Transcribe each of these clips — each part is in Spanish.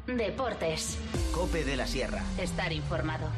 Deportes. COPE de la Sierra. Estar informado.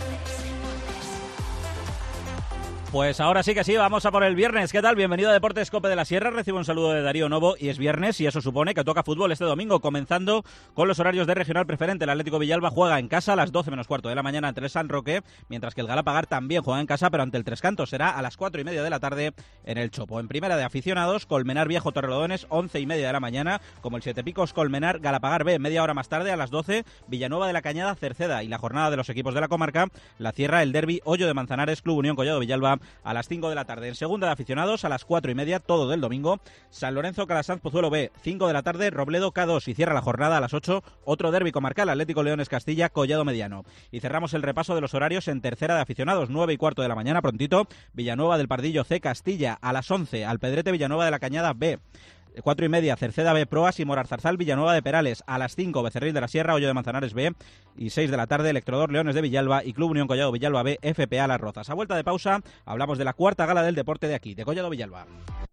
Pues ahora sí que sí, vamos a por el viernes. ¿Qué tal? Bienvenido a Deportes COPE de la Sierra. Recibo un saludo de Darío Novo y es viernes y eso supone que toca fútbol este domingo, comenzando con los horarios de regional preferente. El Atlético Villalba juega en casa a las 12 menos cuarto de la mañana ante el San Roque, mientras que el Galapagar también juega en casa, pero ante el Tres Cantos será a las 4:30 de la tarde en el Chopo. En primera de aficionados, Colmenar Viejo Torrelodones, 11:30 de la mañana, como el Siete Picos Colmenar Galapagar B, media hora más tarde a las 12, Villanueva de la Cañada Cerceda, y la jornada de los equipos de la comarca la cierra el derbi Hoyo de Manzanares Club Unión Collado Villalba a las 5 de la tarde. En segunda de aficionados, a las 4:30, todo del domingo, San Lorenzo Calasanz Pozuelo B, 5 de la tarde, Robledo K2, y cierra la jornada a las 8, otro derbi comarcal, Atlético Leones Castilla Collado Mediano. Y cerramos el repaso de los horarios en tercera de aficionados, 9:15 de la mañana, prontito, Villanueva del Pardillo C Castilla, a las 11, Alpedrete Villanueva de la Cañada B. 4:30, Cerceda B, Proas y Morarzarzal Villanueva de Perales. A las 5, Becerril de la Sierra, Hoyo de Manzanares B. Y 6 de la tarde, Electrodor Leones de Villalba y Club Unión Collado Villalba B, FPA Las Rozas. A vuelta de pausa, hablamos de la cuarta gala del deporte de aquí, de Collado Villalba.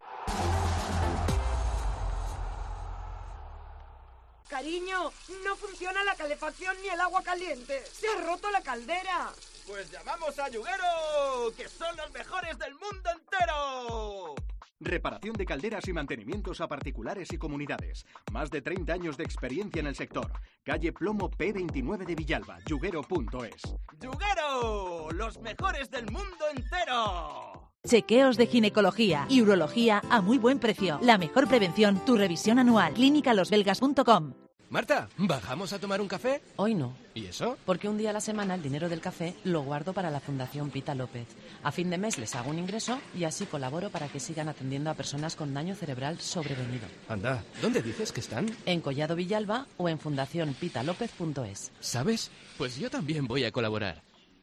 Cariño, no funciona la calefacción ni el agua caliente. ¡Se ha roto la caldera! Pues llamamos a Yuguero, que son los mejores del mundo entero. Reparación de calderas y mantenimientos a particulares y comunidades. Más de 30 años de experiencia en el sector. Calle Plomo P29 de Villalba, yuguero.es. ¡Yuguero! ¡Los mejores del mundo entero! Chequeos de ginecología y urología a muy buen precio. La mejor prevención, tu revisión anual. Clínicalosbelgas.com. Marta, ¿bajamos a tomar un café? Hoy no. ¿Y eso? Porque un día a la semana el dinero del café lo guardo para la Fundación Pita López. A fin de mes les hago un ingreso y así colaboro para que sigan atendiendo a personas con daño cerebral sobrevenido. Anda, ¿dónde dices que están? En Collado Villalba o en fundacionpitalopez.es. ¿Sabes? Pues yo también voy a colaborar.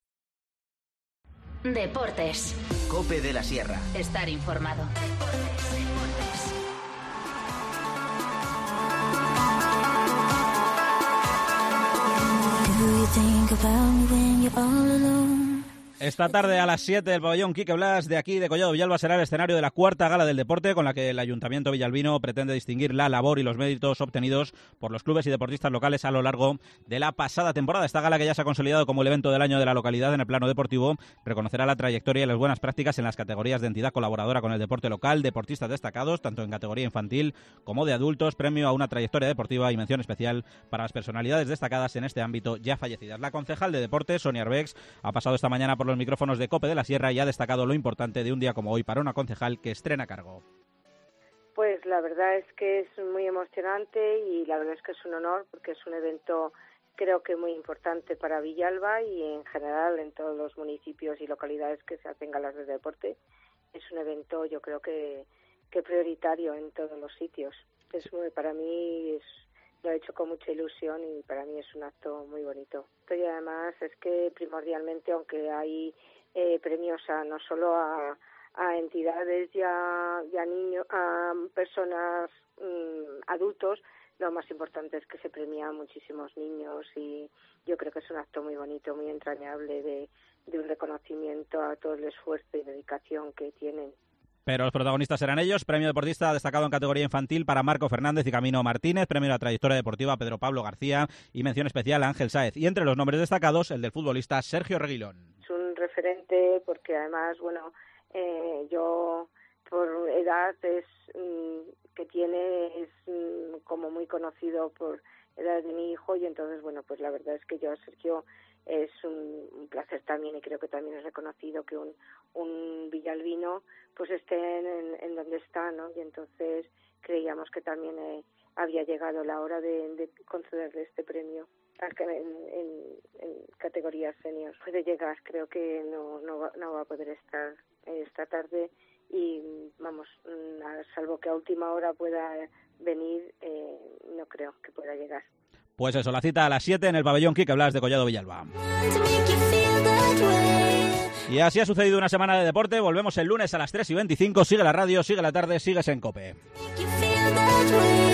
Deportes. COPE de la Sierra. Estar informado. Esta tarde a las 7 del pabellón Quique Blas de aquí de Collado Villalba será el escenario de la cuarta gala del deporte, con la que el Ayuntamiento villalbino pretende distinguir la labor y los méritos obtenidos por los clubes y deportistas locales a lo largo de la pasada temporada. Esta gala, que ya se ha consolidado como el evento del año de la localidad en el plano deportivo, reconocerá la trayectoria y las buenas prácticas en las categorías de entidad colaboradora con el deporte local, deportistas destacados, tanto en categoría infantil como de adultos, premio a una trayectoria deportiva y mención especial para las personalidades destacadas en este ámbito ya fallecidas. La concejal de deporte, Sonia Arbex, ha pasado esta mañana por los micrófonos de COPE de la Sierra y ha destacado lo importante de un día como hoy para una concejal que estrena cargo. Pues la verdad es que es muy emocionante y la verdad es que es un honor, porque es un evento creo que muy importante para Villalba y en general en todos los municipios y localidades que se hacen galas de deporte. Es un evento, yo creo que prioritario en todos los sitios. Para mí lo he hecho con mucha ilusión y para mí es un acto muy bonito. Y además es que primordialmente, aunque hay premios no solo a entidades y a niños, a personas adultos, lo más importante es que se premia a muchísimos niños y yo creo que es un acto muy bonito, muy entrañable de un reconocimiento a todo el esfuerzo y dedicación que tienen. Pero los protagonistas serán ellos. Premio deportista destacado en categoría infantil para Marco Fernández y Camino Martínez. Premio a la trayectoria deportiva a Pedro Pablo García. Y mención especial a Ángel Sáez. Y entre los nombres destacados, el del futbolista Sergio Reguilón. Es un referente porque además, yo por edad es como muy conocido por edad de mi hijo y entonces, pues la verdad es que yo a Sergio es un placer también y creo que también es reconocido que un villalbino pues esté en donde está, ¿no? Y entonces creíamos que también había llegado la hora de concederle este premio en categorías senior. Puede llegar, creo que no va a poder estar esta tarde y salvo que a última hora pueda venir, no creo que pueda llegar. Pues eso, la cita a las 7 en el pabellón Quique Blas de Collado Villalba. Y así ha sucedido una semana de deporte. Volvemos el lunes a las 3:25. Sigue la radio, sigue la tarde, sigues en COPE.